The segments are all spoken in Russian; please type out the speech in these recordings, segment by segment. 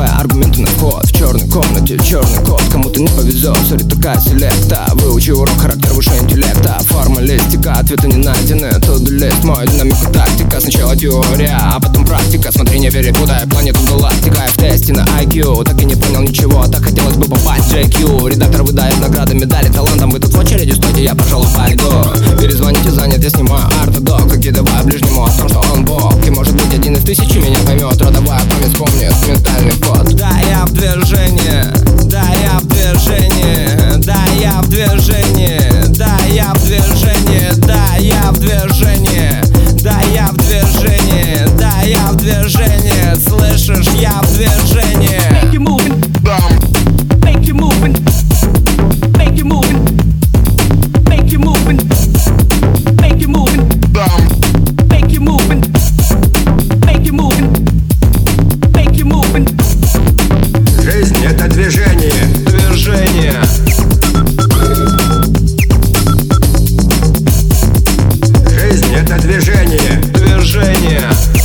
Давай аргументы на ход. В черной комнате черный кот. Кому-то не повезет, сори, такая селекта. Выучи урок, характер выше интеллекта. Формалистика, ответы не найдены. To-do list, мой динамику тактика. Сначала теория, а потом практика. Смотри, не перепутай планету галактика. В тесте на IQ, так и не понял ничего. Так хотелось бы попасть в JQ. Редактор выдает награды, медали, талантом. Вы тут в очереди стойте, я, пожалуй, пойду. Перезвоните, занят, я снимаю артодок. Закидываю ближнему о том, что он бог. И может быть один из тысячи меня поймет. Родовая память вспомнит ментальный код. Да, я в движении, да, я в движении, да, я в движении, да, я в движении, да, я в движении, да, я в движении, да, я в движении, слышишь, я в движении. Make you moving, make you moving, make you moving, make you moving, make you moving, make you moving, make you moving, make you moving. Жизнь — это движение. Движение. Жизнь — это движение. Движение.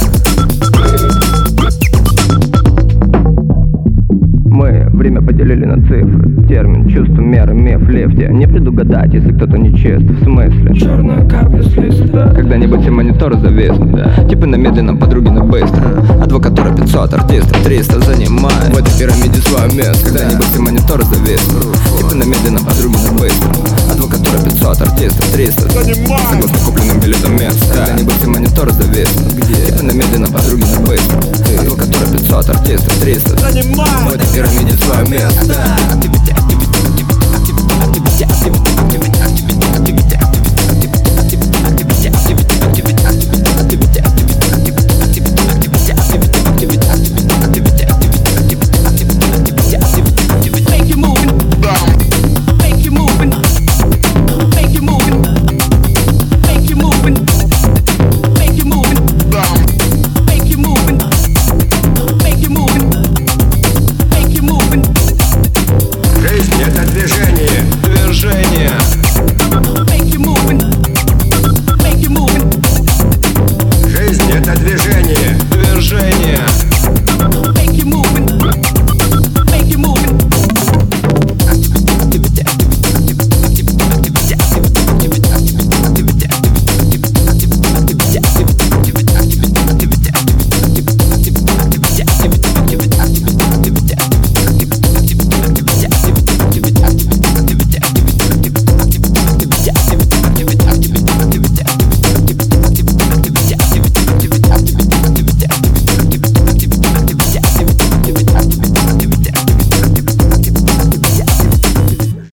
Мы время поделили на цифры. Термин, чувство, меры, миф, лифте. Не предугадать, если кто-то нечист. В смысле? Черная капля с листа. Когда-нибудь все мониторы зависнут, да. Типы на медленном, подруги на быстро. Адвокатура 500, артистов 300 занимает в этой пирамиде свое место. Когда-нибудь все мониторы зависнут. Типы на медленном, подруги на быстро. Адвокатура 500, артистов 300 занимает согласно купленным билетам мест. Когда-нибудь все мониторы зависнут. Типы на медленном, подруги на быстро. Адвокатура 500, артистов 300 занимает в этой пирамиде свое место. Activity, activity, activity, activity, activity, activity, activity, activity.